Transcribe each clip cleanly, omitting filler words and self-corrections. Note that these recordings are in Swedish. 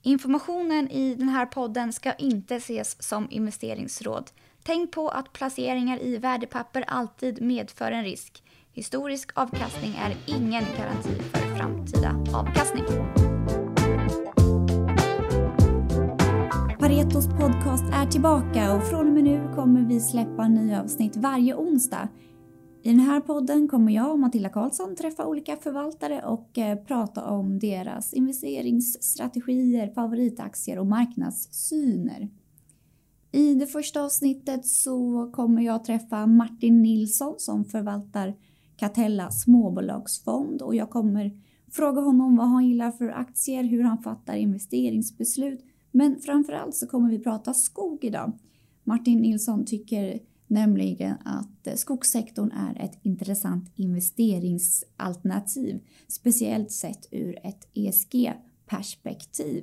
Informationen i den här podden ska inte ses som investeringsråd. Tänk på att placeringar i värdepapper alltid medför en risk. Historisk avkastning är ingen garanti för framtida avkastning. Paretos podcast är tillbaka och från och med nu kommer vi släppa nya avsnitt varje onsdag. I den här podden kommer jag och Matilda Karlsson träffa olika förvaltare och prata om deras investeringsstrategier, favoritaktier och marknadssyner. I det första avsnittet så kommer jag träffa Martin Nilsson som förvaltar Catella småbolagsfond och jag kommer fråga honom vad han gillar för aktier, hur han fattar investeringsbeslut. Men framförallt så kommer vi prata skog idag. Martin Nilsson tycker nämligen att skogssektorn är ett intressant investeringsalternativ, speciellt sett ur ett ESG-perspektiv.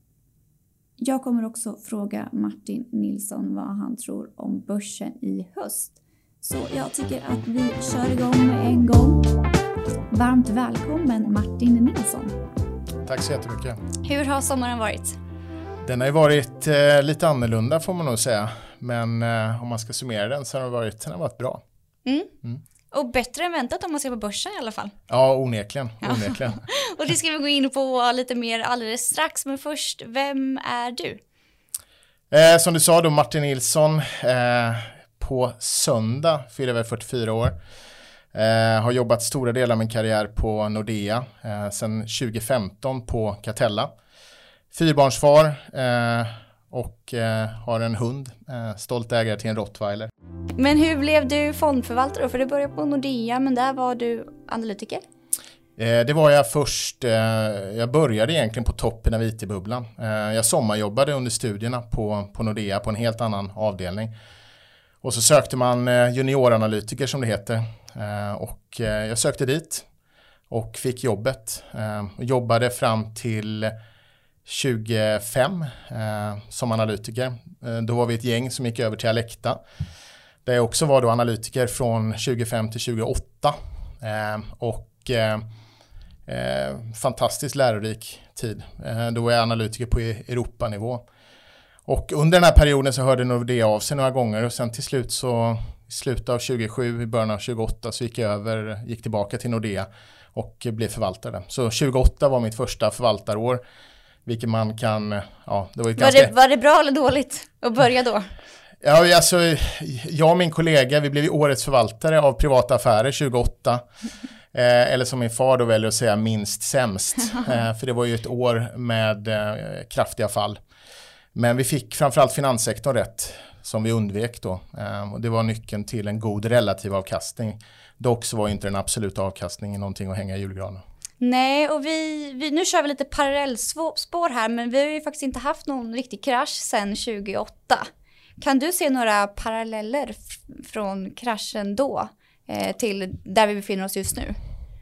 Jag kommer också fråga Martin Nilsson vad han tror om börsen i höst. Så jag tycker att vi kör igång med en gång. Varmt välkommen Martin Nilsson. Tack så jättemycket. Hur har sommaren varit? Den har ju varit lite annorlunda får man nog säga. Men om man ska summera den så har den varit bra. Och bättre än väntat om man ser på börsen i alla fall. Ja, onekligen. Och det ska vi gå in på lite mer alldeles strax. Men först, vem är du? Som du sa då, Martin Nilsson. På söndag fyller jag 44 år. Har jobbat stora delar av min karriär på Nordea. Sedan 2015 på Catella. Fyrbarnsfar och har en hund. Stolt ägare till en rottweiler. Men hur blev du fondförvaltare då? För du började på Nordea, men där var du analytiker. Det var jag först. Jag började egentligen på toppen av IT-bubblan. Jag sommarjobbade under studierna på Nordea på en helt annan avdelning. Och så sökte man junioranalytiker som det heter. Och jag sökte dit och fick jobbet. Jobbade fram till 2005 som analytiker. Då var vi ett gäng som gick över till Alecta. Där jag också var då analytiker från 2005 till 2008. Fantastiskt lärorik tid. Då var jag analytiker på Europanivå. Och under den här perioden så hörde Nordea av sig några gånger. Och sen till slut så i slutet av 2007, i början av 2028 så gick tillbaka till Nordea och blev förvaltare. Så 2008 var mitt första förvaltarår. Vilket man kan, det var ett ganska... Var det bra eller dåligt att börja då? Ja, alltså jag och min kollega, vi blev ju årets förvaltare av privata affärer 2008. Eller som min far då väljer att säga minst sämst. För det var ju ett år med kraftiga fall. Men vi fick framförallt finanssektorn rätt som vi undvek då. Och det var nyckeln till en god relativ avkastning. Dock så var inte den absoluta avkastningen någonting att hänga i julgranen. Nej, och vi nu kör vi lite parallellspår här, men vi har ju faktiskt inte haft någon riktig krasch sedan 2008. Kan du se några paralleller från kraschen då till där vi befinner oss just nu?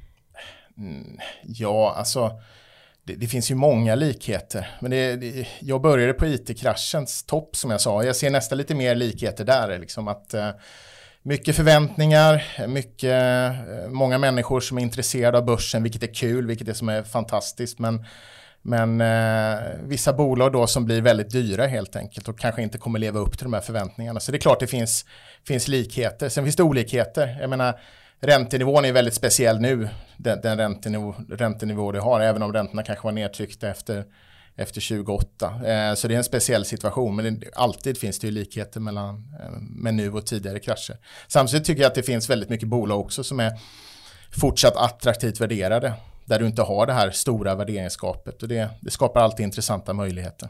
Ja, alltså det finns ju många likheter. Men jag började på IT-kraschens topp som jag sa. Jag ser nästan lite mer likheter där. Liksom att... mycket förväntningar, många människor som är intresserade av börsen, vilket är kul, vilket är som är fantastiskt. Men vissa bolag då som blir väldigt dyra helt enkelt och kanske inte kommer leva upp till de här förväntningarna. Så det är klart det finns likheter. Sen finns det olikheter. Jag menar, räntenivån är väldigt speciell nu, den räntenivå det har, även om räntorna kanske var nedtryckta efter 2008. Så det är en speciell situation, men alltid finns det ju likheter med nu och tidigare krascher. Samtidigt tycker jag att det finns väldigt mycket bolag också som är fortsatt attraktivt värderade, där du inte har det här stora värderingsgapet, och det skapar alltid intressanta möjligheter.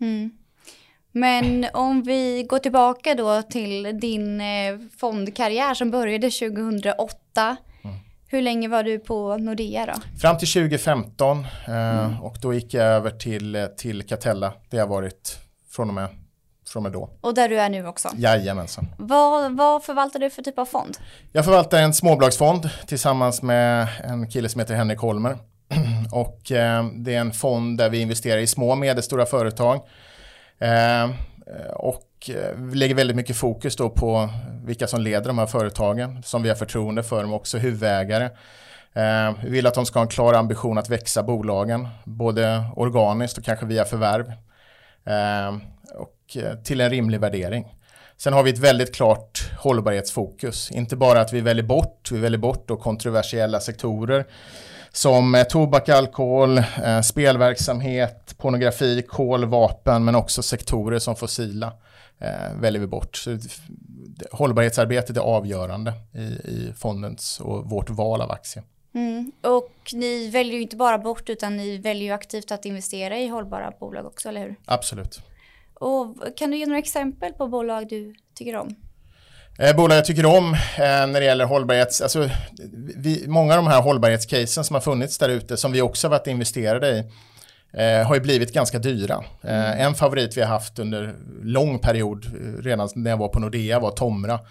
Men om vi går tillbaka då till din fondkarriär som började 2008. Hur länge var du på Nordea då? Fram till 2015 och då gick jag över till Catella. Det har varit från och med då. Och där du är nu också? Jajamensan. Vad förvaltar du för typ av fond? Jag förvaltar en småbolagsfond tillsammans med en kille som heter Henrik Holmer. Och det är en fond där vi investerar i små och medelstora företag. Och vi lägger väldigt mycket fokus då på vilka som leder de här företagen som vi har förtroende för, men också huvudägare. Vi vill att de ska ha en klar ambition att växa bolagen, både organiskt och kanske via förvärv. Och till en rimlig värdering. Sen har vi ett väldigt klart hållbarhetsfokus. Inte bara att vi väljer bort då kontroversiella sektorer som tobak, alkohol, spelverksamhet, pornografi, kol, vapen, men också sektorer som fossila väljer vi bort. Så hållbarhetsarbetet är avgörande i fondens och vårt val av aktier. Och ni väljer ju inte bara bort utan ni väljer ju aktivt att investera i hållbara bolag också, eller hur? Absolut. Och kan du ge några exempel på bolag du tycker om? Bolag jag tycker om när det gäller hållbarhets... Alltså, många av de här hållbarhetscasen som har funnits där ute som vi också har varit investerade i har ju blivit ganska dyra. En favorit vi har haft under lång period, redan när jag var på Nordea, var Tomra.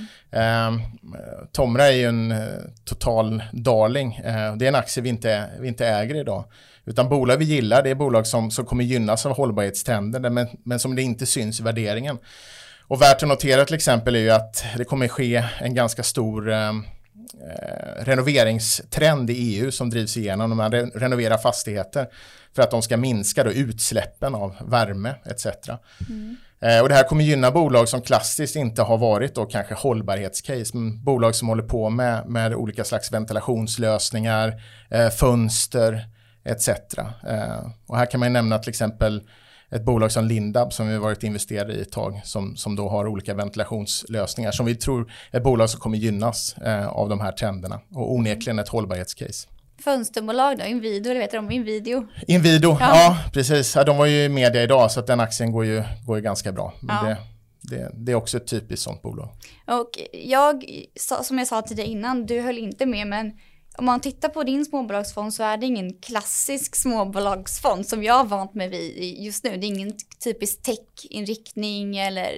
Tomra är ju en total darling. Det är en aktie vi inte äger idag. Utan bolag vi gillar, det är bolag som kommer gynnas av hållbarhetstrender men som det inte syns i värderingen. Och värt att notera till exempel är ju att det kommer ske en ganska stor renoveringstrend i EU som drivs igenom när man renoverar fastigheter för att de ska minska då utsläppen av värme etc. Och det här kommer gynna bolag som klassiskt inte har varit då kanske hållbarhetscase, men bolag som håller på med olika slags ventilationslösningar, fönster etc. Och här kan man nämna till exempel ett bolag som Lindab som vi varit investerade i ett tag som då har olika ventilationslösningar som vi tror är bolag som kommer gynnas av de här trenderna och onekligen ett hållbarhetscase. Fönsterbolag då, Inwido, eller vet du om Inwido? Inwido, ja precis. Ja, de var ju i media idag så att den aktien går ju ganska bra. Men det är också ett typiskt sånt bolag. Och som jag sa tidigare innan, du höll inte med, men om man tittar på din småbolagsfond så är det ingen klassisk småbolagsfond som jag har vant mig vid just nu. Det är ingen typisk tech-inriktning eller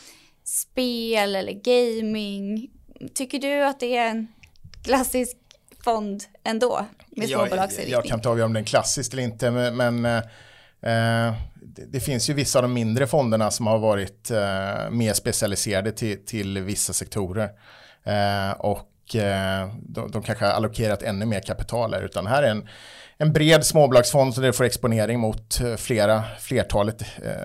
spel eller gaming. Tycker du att det är en klassisk fond ändå med småbolagsinriktning? Jag kan inte avgöra om den är klassisk eller inte, men det finns ju vissa av de mindre fonderna som har varit mer specialiserade till vissa sektorer. Och de kanske har allokerat ännu mer kapital här, utan här är en bred småbolagsfond så det får exponering mot flertalet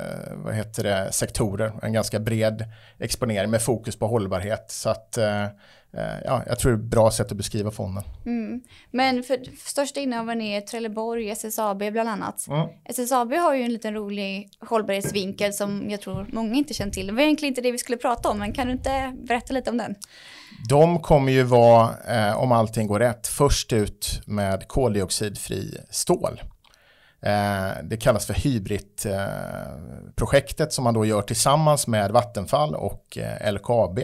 sektorer. En ganska bred exponering med fokus på hållbarhet. Så att jag tror det är ett bra sätt att beskriva fonden. Men för största innehavaren är Trelleborg, SSAB bland annat. SSAB har ju en liten rolig hållbarhetsvinkel som jag tror många inte känner till. Det var egentligen inte det vi skulle prata om, men kan du inte berätta lite om den? De kommer ju vara, om allting går rätt, först ut med koldioxidfri stål. Det kallas för Hybrit-projektet som man då gör tillsammans med Vattenfall och LKAB.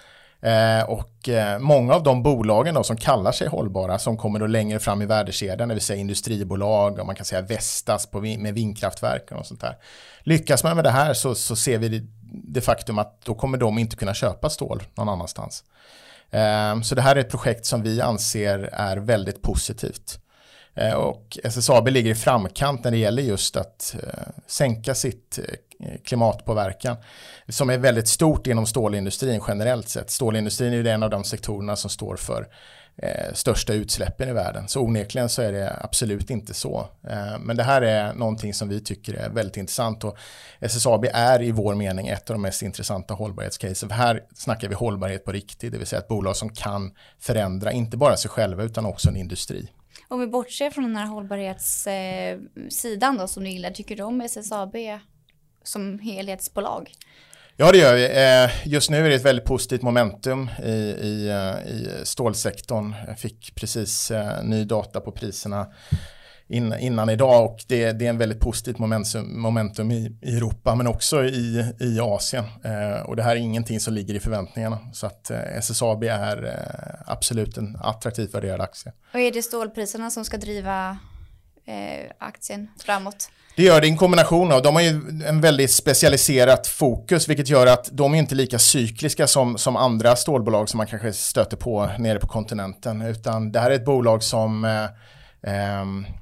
Och många av de bolagen då som kallar sig hållbara som kommer då längre fram i värdekedjan, det vill säga industribolag och man kan säga Vestas med vindkraftverk och sånt där. Lyckas man med det här så ser vi det faktum att då kommer de inte kunna köpa stål någon annanstans. Så det här är ett projekt som vi anser är väldigt positivt. Och SSAB ligger i framkant när det gäller just att sänka sitt klimatpåverkan som är väldigt stort inom stålindustrin generellt sett. Stålindustrin är ju en av de sektorerna som står för största utsläppen i världen. Så onekligen så är det absolut inte så. Men det här är någonting som vi tycker är väldigt intressant och SSAB är i vår mening ett av de mest intressanta hållbarhetscases. För här snackar vi hållbarhet på riktigt, det vill säga ett bolag som kan förändra inte bara sig själva utan också en industri. Om vi bortser från den här hållbarhetssidan då som du gillar, tycker du om SSAB som helhetsbolag? Ja, det gör vi. Just nu är det ett väldigt positivt momentum i stålsektorn. Jag fick precis ny data på priserna innan idag och det är en väldigt positivt momentum i Europa men också i Asien. Och det här är ingenting som ligger i förväntningarna. Så att SSAB är absolut en attraktivt värderad aktie. Och är det stålpriserna som ska driva aktien framåt? Det gör det i en kombination av. De har ju en väldigt specialiserat fokus vilket gör att de är inte lika cykliska som andra stålbolag som man kanske stöter på nere på kontinenten. Utan det här är ett bolag som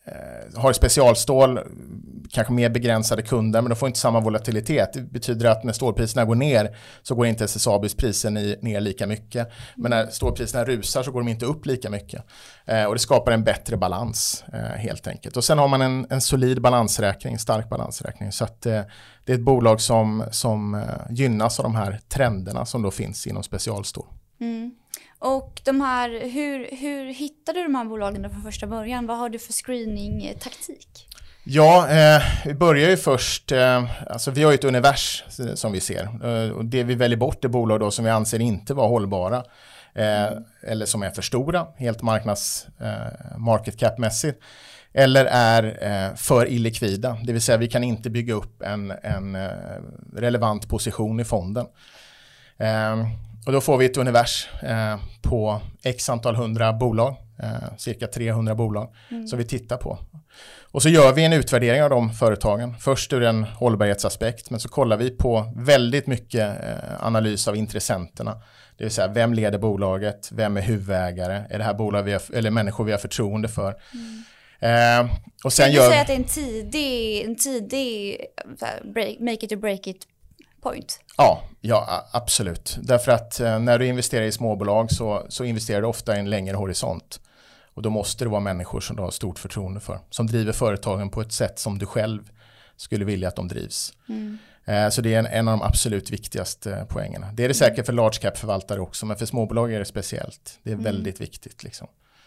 har specialstål, kanske mer begränsade kunder, men de får inte samma volatilitet. Det betyder att när stålpriserna går ner så går inte SSABs priser ner lika mycket. Men när stålpriserna rusar så går de inte upp lika mycket. Och det skapar en bättre balans helt enkelt. Och sen har man en solid balansräkning, stark balansräkning. Så att det är ett bolag som gynnas av de här trenderna som då finns inom specialstål. Mm. Och de här, hur hittar du de här bolagen från första början? Vad har du för screening-taktik? Ja, vi börjar ju först, alltså vi har ju ett univers som vi ser. Och det vi väljer bort är bolag då som vi anser inte vara hållbara. Eller som är för stora, helt market cap-mässigt. Eller är för illikvida, det vill säga vi kan inte bygga upp en relevant position i fonden. Och då får vi ett univers på x antal 100 bolag, cirka 300 bolag som vi tittar på. Och så gör vi en utvärdering av de företagen, först ur en hållbarhetsaspekt, men så kollar vi på väldigt mycket analys av intressenterna. Det vill säga, vem leder bolaget, vem är huvudägare, är det här bolag eller människor vi har förtroende för. Och sen säga att det är en tidig make it or break it point. Ja, absolut. Därför att när du investerar i småbolag så investerar du ofta i en längre horisont. Och då måste det vara människor som du har stort förtroende för. Som driver företagen på ett sätt som du själv skulle vilja att de drivs. Så det är en av de absolut viktigaste poängerna. Det är det säkert för large cap-förvaltare också, men för småbolag är det speciellt. Det är väldigt viktigt liksom.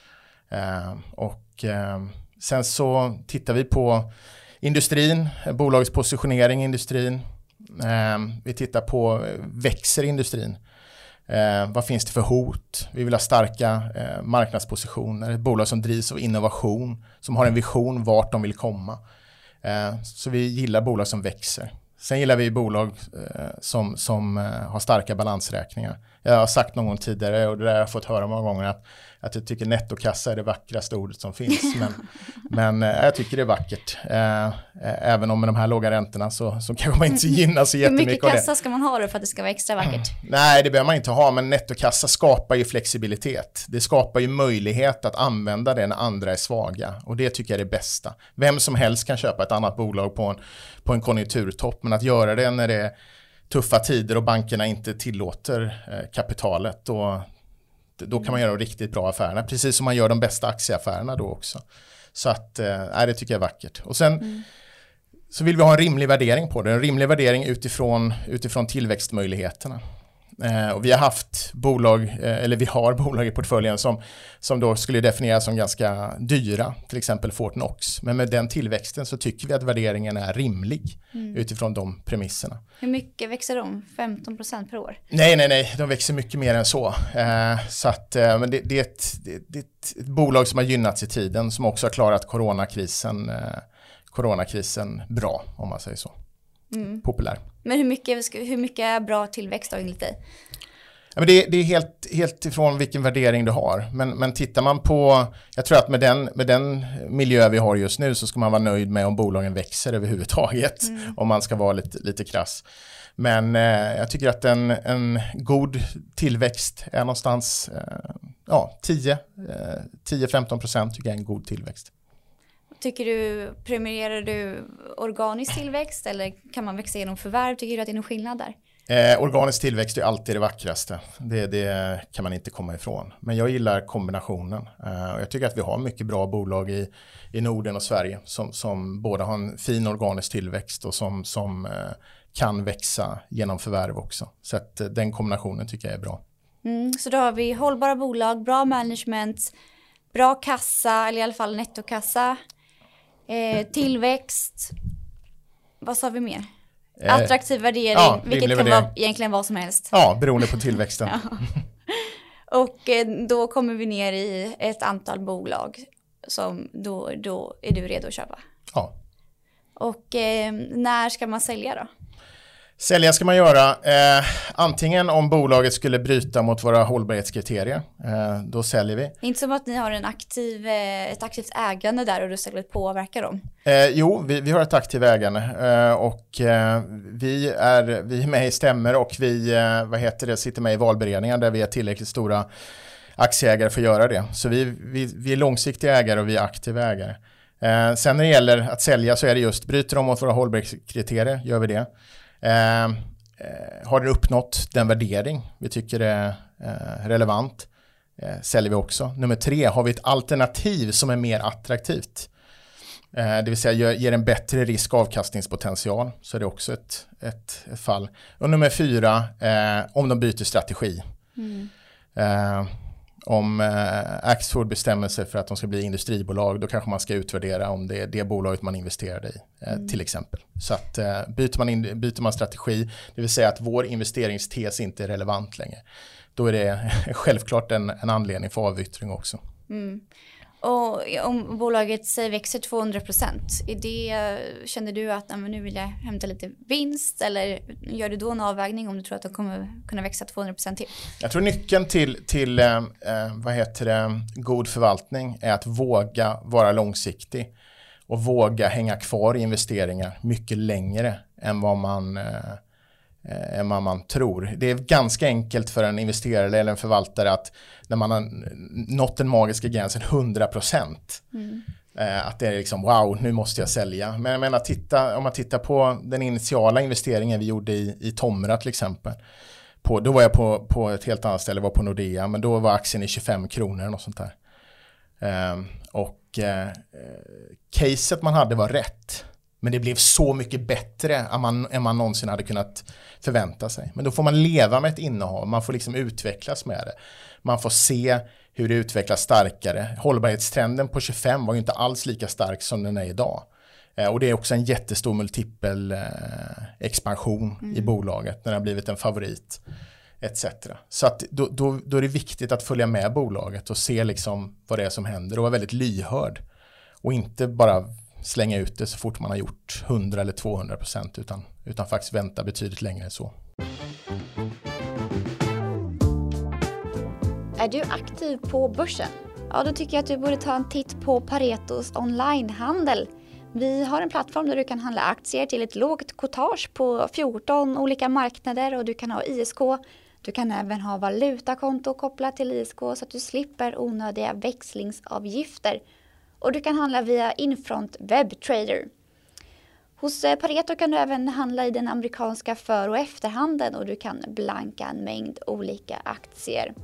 Sen så tittar vi på industrin, bolagets positionering i industrin. Vi tittar på, växer industrin? Vad finns det för hot? Vi vill ha starka marknadspositioner, ett bolag som drivs av innovation, som har en vision vart de vill komma. Så vi gillar bolag som växer. Sen gillar vi bolag som har starka balansräkningar. Jag har sagt någon gång tidigare, och det där har jag fått höra många gånger, att jag tycker nettokassa är det vackraste ordet som finns. Men jag tycker det är vackert. Även om med de här låga räntorna så kanske man inte gynnas så jättemycket. Hur mycket kassa ska man ha då för att det ska vara extra vackert? Nej, det behöver man inte ha, men nettokassa skapar ju flexibilitet. Det skapar ju möjlighet att använda det när andra är svaga. Och det tycker jag är det bästa. Vem som helst kan köpa ett annat bolag på en konjunkturtopp, men att göra det när det är tuffa tider och bankerna inte tillåter kapitalet, då kan man göra riktigt bra affärerna. Precis som man gör de bästa aktieaffärerna då också. Så att, det tycker jag är vackert. Och sen så vill vi ha en rimlig värdering på det. En rimlig värdering utifrån tillväxtmöjligheterna. Och vi har haft bolag, eller vi har bolag i portföljen som då skulle definieras som ganska dyra, till exempel Fortnox. Men med den tillväxten så tycker vi att värderingen är rimlig utifrån de premisserna. Hur mycket växer de? 15% per år? Nej, de växer mycket mer än så. Så att, men det är ett bolag som har gynnats i tiden, som också har klarat coronakrisen bra, om man säger så. Populär. Men hur mycket är bra tillväxt då enligt dig? Ja, men det är helt ifrån vilken värdering du har. Men tittar man på, jag tror att med den miljö vi har just nu så ska man vara nöjd med om bolagen växer överhuvudtaget. Om man ska vara lite krass. Men jag tycker att en god tillväxt är någonstans 10-15% tycker jag är en god tillväxt. Premierar du organisk tillväxt eller kan man växa genom förvärv? Tycker du att det är någon skillnad där? Organisk tillväxt är alltid det vackraste. Det kan man inte komma ifrån. Men jag gillar kombinationen. Och jag tycker att vi har mycket bra bolag i Norden och Sverige som både har en fin organisk tillväxt och som kan växa genom förvärv också. Så att den kombinationen tycker jag är bra. Så då har vi hållbara bolag, bra management, bra kassa eller i alla fall nettokassa. Tillväxt, vad sa vi mer? Attraktiv värdering, vilket kan vara egentligen vad som helst. Ja, beroende på tillväxten. Och då kommer vi ner i ett antal bolag som då är du redo att köpa. Ja. Och när ska man sälja då? Sälja ska man göra antingen om bolaget skulle bryta mot våra hållbarhetskriterier. Då säljer vi. Inte som att ni har ett aktivt ägande där och du istället påverkar dem. Jo, vi har ett aktivt ägande och vi är med i stämmer och vi sitter med i valberedningar där vi är tillräckligt stora aktieägare för att göra det. Så vi är långsiktiga ägare och vi är aktiva ägare. Sen när det gäller att sälja så är det just, bryter de mot våra hållbarhetskriterier, gör vi det. Har det uppnått den värdering vi tycker är relevant, säljer vi också. Nummer 3, har vi ett alternativ som är mer attraktivt. Det vill säga ger en bättre risk-avkastningspotential, så är det också ett fall. Och nummer 4, om de byter strategi. Om Axfood bestämmer sig för att de ska bli industribolag, då kanske man ska utvärdera om det är det bolaget man investerade i, till exempel. Så att byter man strategi, det vill säga att vår investeringstes inte är relevant längre, då är det självklart en anledning för avyttring också. Och om bolaget säger växer 200%, känner du att nu vill jag hämta lite vinst, eller gör du då en avvägning om du tror att de kommer kunna växa 200% till? Jag tror nyckeln till god förvaltning är att våga vara långsiktig och våga hänga kvar i investeringar mycket längre än vad man tror. Det är ganska enkelt för en investerare eller en förvaltare att när man har nått den magiska gränsen 100%, att det är liksom wow, nu måste jag sälja. Men jag menar, om man tittar på den initiala investeringen vi gjorde i Tomra till exempel, då var jag på ett helt annat ställe, var på Nordea, men då var aktien i 25 kronor och sånt där. Caset man hade var rätt. Men det blev så mycket bättre än man någonsin hade kunnat förvänta sig. Men då får man leva med ett innehav. Man får liksom utvecklas med det. Man får se hur det utvecklas starkare. Hållbarhetstrenden på 25 var ju inte alls lika stark som den är idag. Och det är också en jättestor multipel expansion i bolaget när det har blivit en favorit etc. Så att då är det viktigt att följa med bolaget och se liksom vad det är som händer och vara väldigt lyhörd. Och inte bara slänga ut det så fort man har gjort 100 eller 200%, utan faktiskt vänta betydligt längre än så. Är du aktiv på börsen? Ja, då tycker jag att du borde ta en titt på Paretos onlinehandel. Vi har en plattform där du kan handla aktier till ett lågt cotage på 14 olika marknader, och du kan ha ISK. Du kan även ha valutakonto kopplat till ISK så att du slipper onödiga växlingsavgifter. Och du kan handla via Infront Webtrader. Hos Pareto kan du även handla i den amerikanska för- och efterhandeln, och du kan blanka en mängd olika aktier.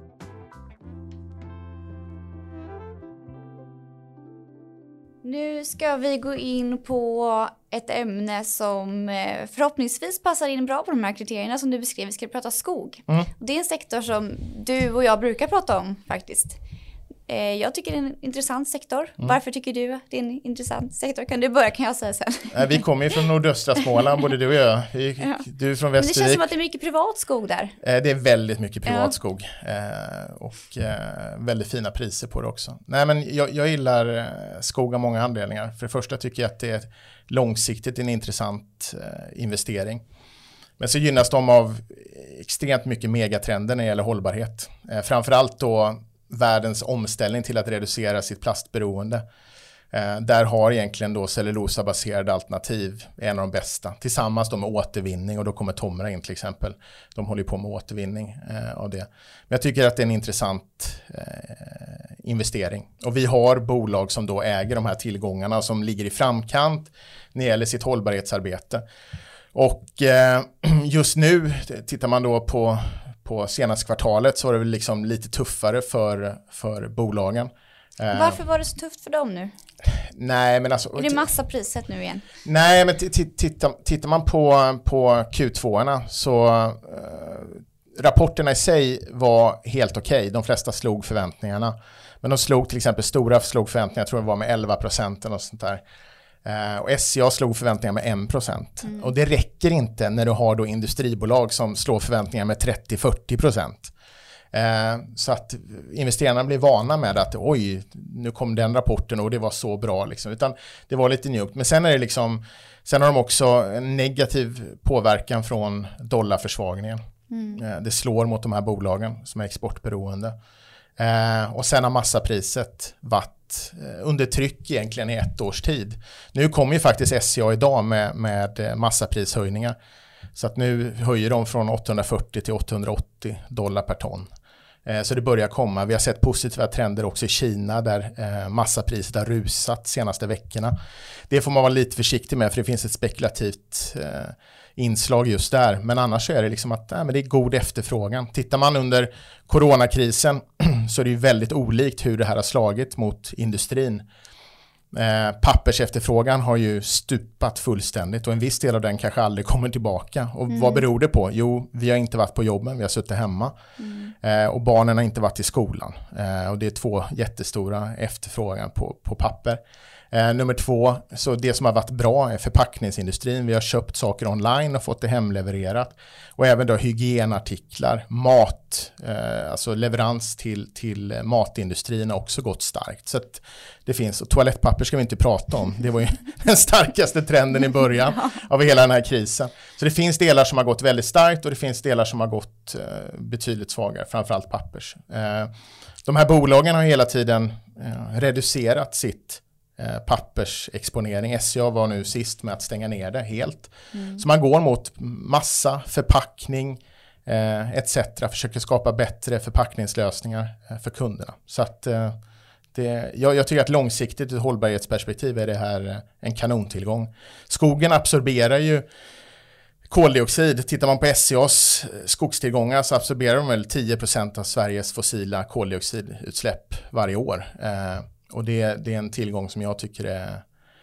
Nu ska vi gå in på ett ämne som förhoppningsvis passar in bra på de här kriterierna som du beskrev. Vi ska prata skog. Det är en sektor som du och jag brukar prata om faktiskt. Jag tycker det är en intressant sektor. Varför tycker du att det är en intressant sektor? Kan du börja, kan jag säga sen. Vi kommer ju från nordöstra Småland, både du och jag. Du är från Västervik. Men det känns som att det är mycket privat skog där. Det är väldigt mycket privat skog. Och väldigt fina priser på det också. Nej, men jag gillar skog av många anledningar. För det första tycker jag att det är långsiktigt en intressant investering. Men så gynnas de av extremt mycket megatrender när det gäller hållbarhet. Framförallt då världens omställning till att reducera sitt plastberoende. Där har egentligen då cellulosabaserade alternativ en av de bästa. Tillsammans då med återvinning, och då kommer Tomra in till exempel. De håller på med återvinning av det. Men jag tycker att det är en intressant investering. Och vi har bolag som då äger de här tillgångarna som ligger i framkant när det gäller sitt hållbarhetsarbete. Och just nu tittar man då på senaste kvartalet, så var det väl liksom lite tuffare för bolagen. Varför var det så tufft för dem nu? Nej, men alltså, är det massa priset nu igen? Nej, men tittar man på Q2-erna så rapporterna i sig var helt okej. De flesta slog förväntningarna. Men de slog till exempel Stora slog förväntningar, jag tror det var med 11% och sånt där. Och SCA slog förväntningar med 1%. Och det räcker inte när du har då industribolag som slår förväntningar med 30-40%. Så att investerarna blir vana med att oj, nu kom den rapporten och det var så bra liksom. Utan det var lite njuggt. Men sen är det liksom, sen har de också en negativ påverkan från dollarförsvagningen. Det slår mot de här bolagen som är exportberoende. Och sen har massapriset varit under tryck egentligen i 1 års tid. Nu kommer ju faktiskt SCA idag med massaprishöjningar. Så att nu höjer de från $840 till $880 per ton. Så det börjar komma. Vi har sett positiva trender också i Kina där massapriset har rusat senaste veckorna. Det får man vara lite försiktig med för det finns ett spekulativt inslag just där. Men annars så är det liksom att men det är god efterfrågan. Tittar man under coronakrisen så är det ju väldigt olikt hur det här har slagit mot industrin. Pappersefterfrågan har ju stupat fullständigt och en viss del av den kanske aldrig kommer tillbaka. Och vad beror det på? Jo, vi har inte varit på jobben, vi har suttit hemma. Och barnen har inte varit i skolan. Och det är 2 jättestora efterfrågan på papper. Nummer 2, så det som har varit bra är förpackningsindustrin. Vi har köpt saker online och fått det hemlevererat. Och även då hygienartiklar, mat, alltså leverans till matindustrin har också gått starkt. Så att det finns, och toalettpapper ska vi inte prata om. Det var ju den starkaste trenden i början av hela den här krisen. Så det finns delar som har gått väldigt starkt och det finns delar som har gått betydligt svagare, framförallt pappers. De här bolagen har hela tiden reducerat sitt pappersexponering. SCA var nu sist med att stänga ner det helt. Så man går mot massa, förpackning etc. Försöker skapa bättre förpackningslösningar för kunderna. Så att jag tycker att långsiktigt ur hållbarhetsperspektiv är det här en kanontillgång. Skogen absorberar ju koldioxid. Tittar man på SCAs skogstillgångar så absorberar de väl 10% av Sveriges fossila koldioxidutsläpp varje år. Och det är en tillgång som jag tycker är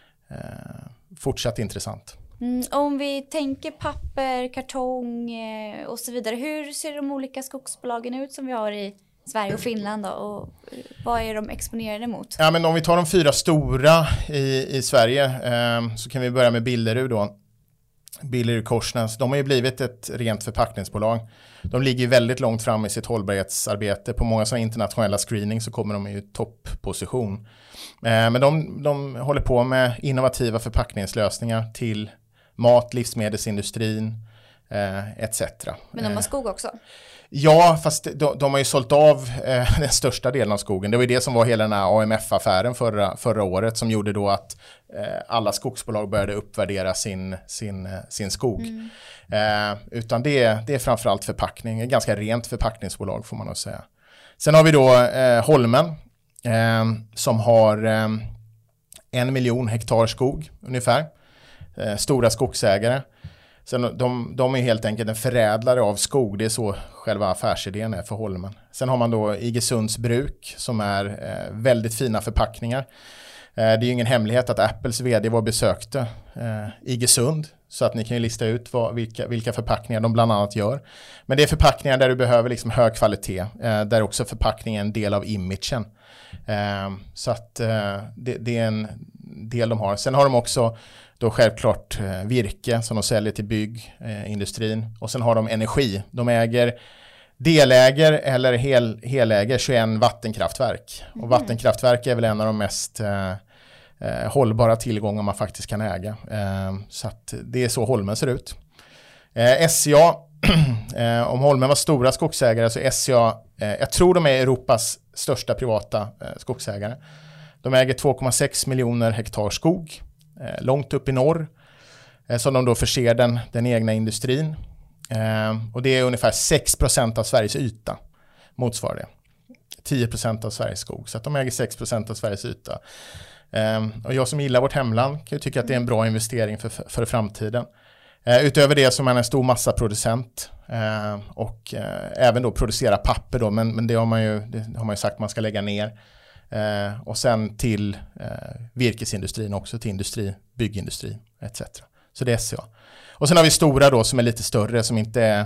fortsatt intressant. Om vi tänker papper, kartong och så vidare. Hur ser de olika skogsbolagen ut som vi har i Sverige och Finland då? Och vad är de exponerade mot? Ja, men om vi tar de 4 stora i Sverige så kan vi börja med Billerud då. Billerud-Korsnäs, de har ju blivit ett rent förpackningsbolag. De ligger väldigt långt fram i sitt hållbarhetsarbete. På många sådana internationella screening så kommer de i toppposition. Men de håller på med innovativa förpackningslösningar till mat, livsmedelsindustrin etc. Men de har skog också? Ja, fast de har ju sålt av den största delen av skogen. Det var ju det som var hela den här AMF-affären förra året som gjorde då att alla skogsbolag började uppvärdera sin skog. Utan det är framförallt förpackning. Ett ganska rent förpackningsbolag får man nog säga. Sen har vi då Holmen som har 1 miljon hektar skog ungefär. Stora skogsägare. Sen de är helt enkelt en förädlare av skog. Det är så själva affärsidén är för Holmen. Sen har man då Iggesunds bruk som är väldigt fina förpackningar. Det är ju ingen hemlighet att Apples vd var besökte Iggesund. Så att ni kan ju lista ut vilka förpackningar de bland annat gör. Men det är förpackningar där du behöver liksom hög kvalitet. Där också förpackningen är en del av imagen. Så att det är en del de har. Sen har de också då självklart virke som de säljer till byggindustrin. Och sen har de energi. De deläger eller heläger 21 vattenkraftverk. Och vattenkraftverk är väl en av de mest hållbara tillgångar man faktiskt kan äga. Så att det är så Holmen ser ut. SCA, om Holmen var stora skogsägare så SCA, jag tror de är Europas största privata skogsägare. De äger 2,6 miljoner hektar skog. Långt upp i norr som de då förser den egna industrin. Och det är ungefär 6% av Sveriges yta motsvarar det. 10% av Sveriges skog. Så att de äger 6% av Sveriges yta. Och jag som gillar vårt hemland kan ju tycka att det är en bra investering för framtiden. Utöver det så är man en stor massaproducent och även då producera papper då, men det har man ju sagt man ska lägga ner. Och sen till virkesindustrin också, till industri, byggindustri etc. Så det är SCA. Och sen har vi stora då som är lite större som inte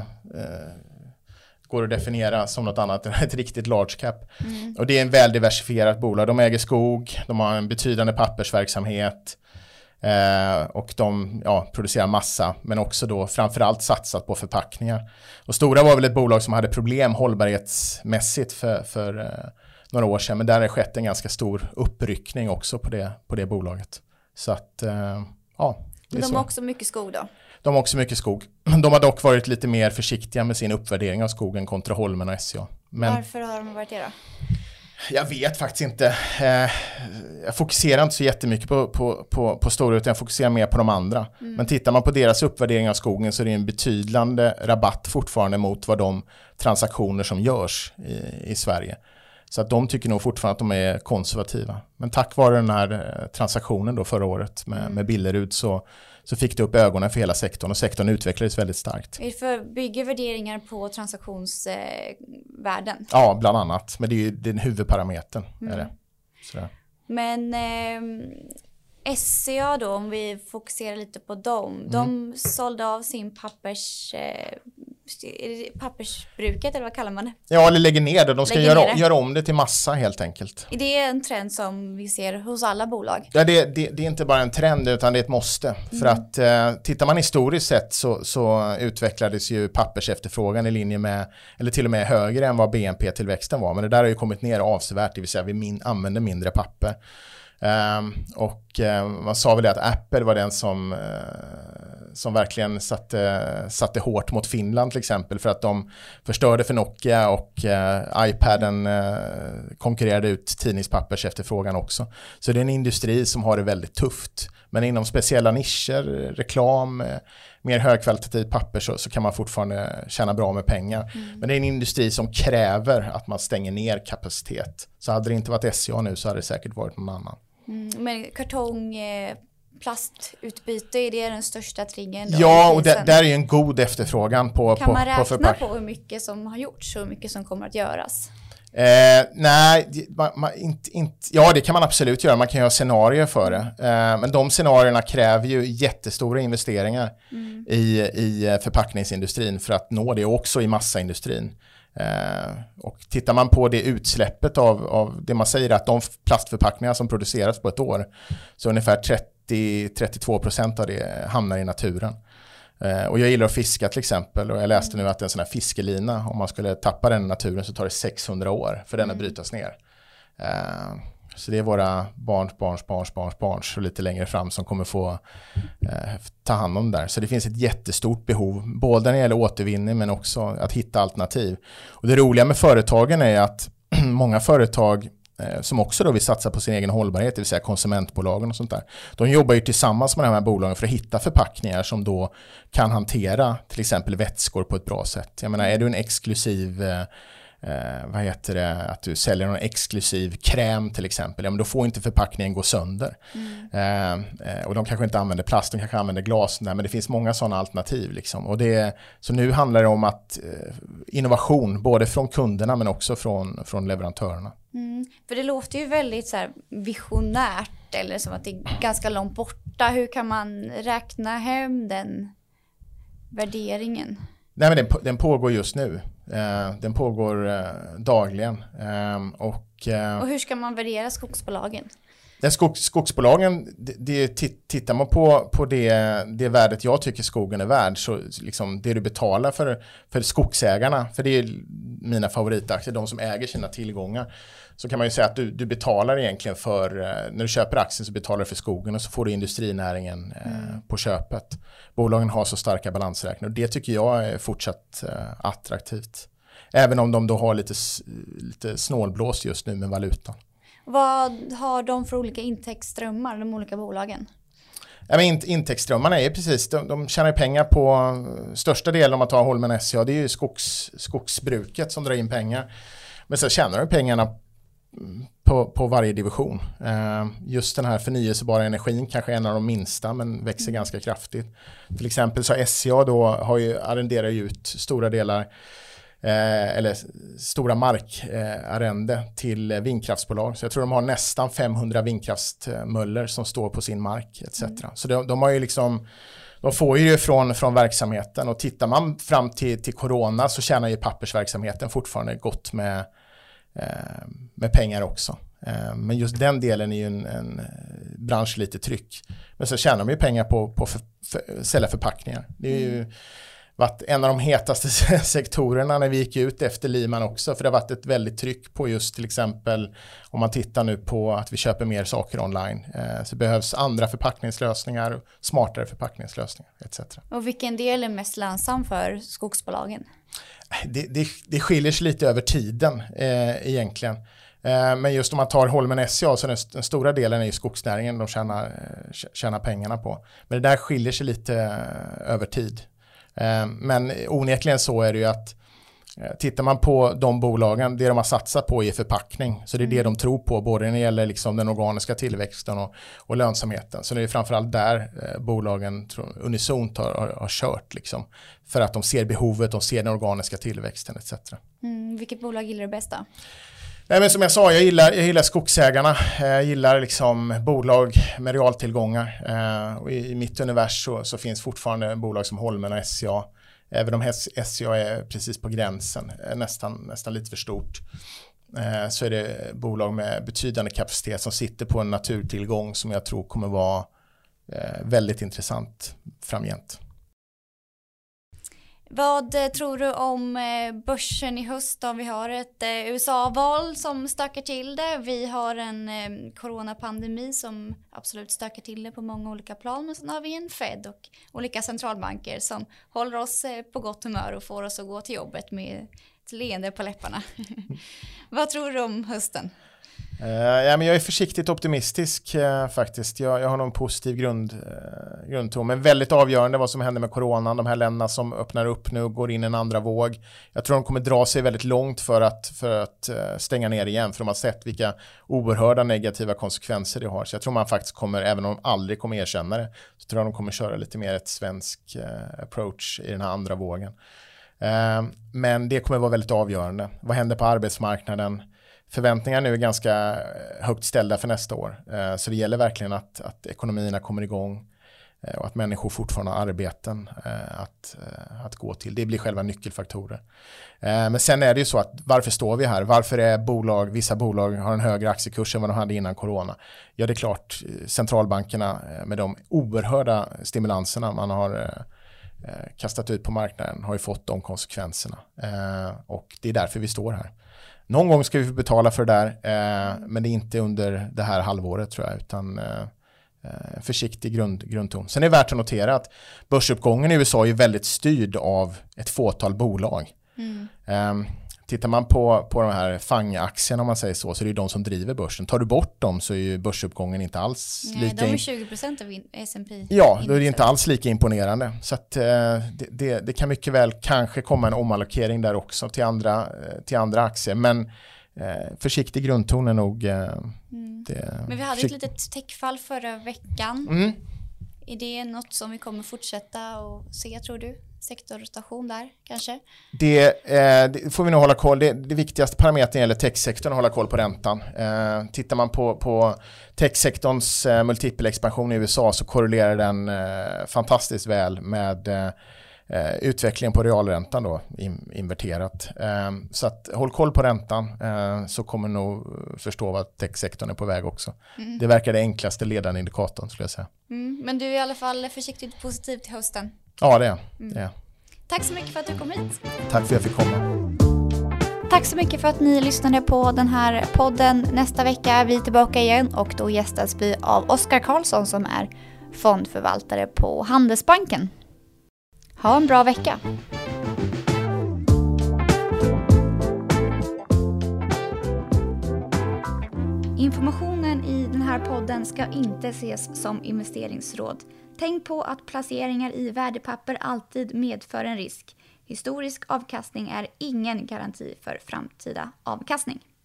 går att definiera som något annat än ett riktigt large cap. Och det är en väl diversifierat bolag. De äger skog, de har en betydande pappersverksamhet och de producerar massa men också då framförallt satsat på förpackningar. Och stora var väl ett bolag som hade problem hållbarhetsmässigt för några år sedan, men där har skett en ganska stor uppryckning också på det bolaget. Så att, de har också mycket skog då? De har också mycket skog. De har dock varit lite mer försiktiga med sin uppvärdering av skogen kontra Holmen och SCA. Varför har de varit det då? Jag vet faktiskt inte. Jag fokuserar inte så jättemycket på stora, utan jag fokuserar mer på de andra. Men tittar man på deras uppvärdering av skogen så är det en betydande rabatt fortfarande mot vad de transaktioner som görs i Sverige. Så att de tycker nog fortfarande att de är konservativa. Men tack vare den här transaktionen då förra året med Billerud så fick det upp ögonen för hela sektorn, och sektorn utvecklades väldigt starkt. Bygger värderingar på transaktionsvärden? Ja, bland annat. Men det är ju den huvudparametern. Är det. Sådär. Men SCA då, om vi fokuserar lite på dem. De sålde av sin pappersbruket, eller vad kallar man det? Ja, eller lägger ner det. De ska göra om det till massa helt enkelt. Är det en trend som vi ser hos alla bolag? Ja, det är inte bara en trend, utan det är ett måste. För att tittar man historiskt sett så utvecklades ju pappersefterfrågan i linje med, eller till och med högre än vad BNP-tillväxten var. Men det där har ju kommit ner avsevärt, det vill säga vi använder mindre papper. Man sa väl att Apple var den som verkligen satte hårt mot Finland till exempel, för att de förstörde för Nokia, och iPaden konkurrerade ut tidningspappers efterfrågan också. Så det är en industri som har det väldigt tufft. Men inom speciella nischer, reklam, mer högkvalitativt papper så kan man fortfarande tjäna bra med pengar. Men det är en industri som kräver att man stänger ner kapacitet. Så hade det inte varit SCA nu så hade det säkert varit någon annan. Men plastutbyte, är det den största triggern? Ja, och där är ju en god efterfrågan på Kan man räkna förpackning. på hur mycket som har gjorts och hur mycket som kommer att göras? Nej, ja, det kan man absolut göra. Man kan göra scenarier för det. Men de scenarierna kräver ju jättestora investeringar i förpackningsindustrin för att nå det, också i massaindustrin. Och tittar man på det utsläppet av det man säger, att de plastförpackningar som produceras på ett år, så ungefär 30-32% av det hamnar i naturen. Och jag gillar att fiska till exempel, och jag läste nu att en sån här fiskelina, om man skulle tappa den i naturen så tar det 600 år för den att brytas ner. Så det är våra barns och lite längre fram som kommer få ta hand om det där. Så det finns ett jättestort behov, både när det gäller återvinning men också att hitta alternativ. Och det roliga med företagen är att många företag som också då vill satsa på sin egen hållbarhet, det vill säga konsumentbolagen och sånt där. De jobbar ju tillsammans med de här bolagen för att hitta förpackningar som då kan hantera till exempel vätskor på ett bra sätt. Jag menar, är du en exklusiv att du säljer någon exklusiv kräm till exempel, ja, men då får inte förpackningen gå sönder. Och de kanske inte använder plast, de kanske använder glas, men det finns många sådana alternativ liksom. Och så nu handlar det om att innovation, både från kunderna men också från leverantörerna. För det låter ju väldigt så här visionärt, eller som att det är ganska långt borta. Hur kan man räkna hem den värderingen? Nej, men den pågår just nu. Den pågår dagligen. Och hur ska man värdera skogsbolagen? Skogsbolagen, tittar man på det värdet jag tycker skogen är värd, så liksom det du betalar för skogsägarna, för det är mina favoritaktier, de som äger sina tillgångar, så kan man ju säga att du betalar egentligen för, när du köper aktien så betalar du för skogen, och så får du industrinäringen på köpet. Bolagen har så starka balansräkningar, och det tycker jag är fortsatt attraktivt. Även om de då har lite snålblås just nu med valutan. Vad har de för olika intäktsströmmar, de olika bolagen? Ja, men intäktsströmmarna är precis, de tjänar pengar på största delen, om man tar Holmen SCA, det är ju skogsbruket som drar in pengar. Men så tjänar de pengarna på varje division. Just den här förnyelsebara energin kanske är en av de minsta, men växer ganska kraftigt. Till exempel så SCA då arrenderar ut stora delar eller stora markarrende till vindkraftsbolag. Så jag tror de har nästan 500 vindkraftsmöller som står på sin mark etc. Så de har ju liksom, de får ju från verksamheten, och tittar man fram till corona så tjänar ju pappersverksamheten fortfarande gott med pengar också. Men just den delen är ju en bransch lite tryck. Men så tjänar de ju pengar på sälja förpackningar. Det är ju varit en av de hetaste sektorerna när vi gick ut efter Lehman också, för det har varit ett väldigt tryck på just till exempel om man tittar nu på att vi köper mer saker online, så behövs andra förpackningslösningar, smartare förpackningslösningar etc. Och vilken del är mest lönsam för skogsbolagen? Det skiljer sig lite över tiden egentligen. Men just om man tar Holmen SCA så den stora delen är ju skogsnäringen de tjänar pengarna på. Men det där skiljer sig lite över tid. Men onekligen så är det ju att tittar man på de bolagen, det de har satsat på är förpackning. Så det är det de tror på, både när det gäller liksom den organiska tillväxten och lönsamheten. Så det är framförallt där bolagen unisont har kört. Liksom, för att de ser behovet, de ser den organiska tillväxten etc. Vilket bolag gillar du bäst då? Nej, men som jag sa, jag gillar skogsägarna. Jag gillar liksom bolag med realtillgångar. Och i mitt univers så finns fortfarande bolag som Holmen och SCA. Även om SCA är precis på gränsen, nästan lite för stort, så är det bolag med betydande kapacitet som sitter på en naturtillgång som jag tror kommer vara väldigt intressant framgent. Vad tror du om börsen i höst då? Vi har ett USA-val som stökar till det. Vi har en coronapandemi som absolut stökar till det på många olika plan. Men sen har vi en Fed och olika centralbanker som håller oss på gott humör och får oss att gå till jobbet med ett leende på läpparna. Vad tror du om hösten? Ja, men jag är försiktigt optimistisk faktiskt. Jag har någon positiv grundton. Men väldigt avgörande vad som händer med coronan. De här länderna som öppnar upp nu och går in en andra våg. Jag tror de kommer dra sig väldigt långt för att stänga ner igen. För de har sett vilka oerhörda negativa konsekvenser det har. Så jag tror man faktiskt kommer, även om de aldrig kommer erkänna det, så tror jag de kommer köra lite mer ett svensk approach i den här andra vågen. Men det kommer vara väldigt avgörande. Vad händer på arbetsmarknaden? Förväntningarna nu är ganska högt ställda för nästa år. Så det gäller verkligen att ekonomierna kommer igång och att människor fortfarande har arbeten att gå till. Det blir själva nyckelfaktorer. Men sen är det ju så att varför står vi här? Varför är vissa bolag har en högre aktiekurs än vad de hade innan corona? Ja, det är klart, centralbankerna med de oerhörda stimulanserna man har kastat ut på marknaden har ju fått de konsekvenserna. Och det är därför vi står här. Någon gång ska vi betala för det där, men det är inte under det här halvåret tror jag, utan försiktig grundton. Sen är det värt att notera att börsuppgången i USA är väldigt styrd av ett fåtal bolag. Tittar man på de här FANG-aktierna om man säger så är det de som driver börsen. Tar du bort dem så är ju börsuppgången inte alls lika... De är 20% av S&P. Ja, då är det inte alls lika imponerande. Så att det kan mycket väl kanske komma en omallokering där också till andra aktier. Men försiktig grundton är nog... Men vi hade ett litet techfall förra veckan. Är det något som vi kommer fortsätta och se, tror du? Sektorrotation där kanske? Det får vi nog hålla koll. Det viktigaste parametern gäller techsektorn, hålla koll på räntan. Tittar man på techsektorns multipelexpansion i USA så korrelerar den fantastiskt väl med utvecklingen på realräntan då, inverterat. Så att håll koll på räntan så kommer nog förstå vad techsektorn är på väg också. Det verkar det enklaste ledande indikatorn skulle jag säga. Men du är i alla fall försiktigt positiv till hösten. Ja, det är. Tack så mycket för att du kom hit. Tack för att jag fick komma. Tack så mycket för att ni lyssnade på den här podden. Nästa vecka är vi tillbaka igen och då gästas vi av Oskar Karlsson som är fondförvaltare på Handelsbanken. Ha en bra vecka! Informationen i den här podden ska inte ses som investeringsråd. Tänk på att placeringar i värdepapper alltid medför en risk. Historisk avkastning är ingen garanti för framtida avkastning.